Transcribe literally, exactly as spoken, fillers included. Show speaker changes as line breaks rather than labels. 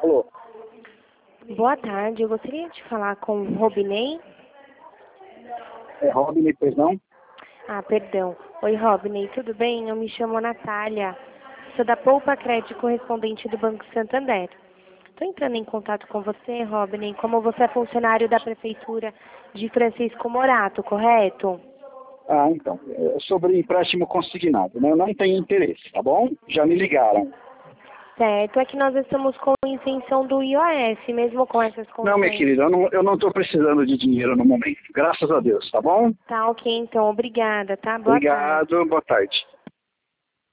Alô?
Boa tarde, eu gostaria de falar com o Robinei.
É Robin, pois não?
Ah, perdão. Oi, Robinei, tudo bem? Eu me chamo Natália. Sou da Poupa Crédito correspondente do Banco Santander. Estou entrando em contato com você, Robinei, como você é funcionário da Prefeitura de Francisco Morato, correto?
Ah, então. É sobre empréstimo consignado, né? Eu não tenho interesse, tá bom? Já me ligaram.
Certo, é que nós estamos com isenção do I O F, mesmo com essas
Não, minha
condições.
querida, eu não, eu não tô precisando de dinheiro no momento. Graças a Deus, tá bom?
Tá, ok, então, obrigada, tá? Boa tarde.
Obrigado, boa tarde.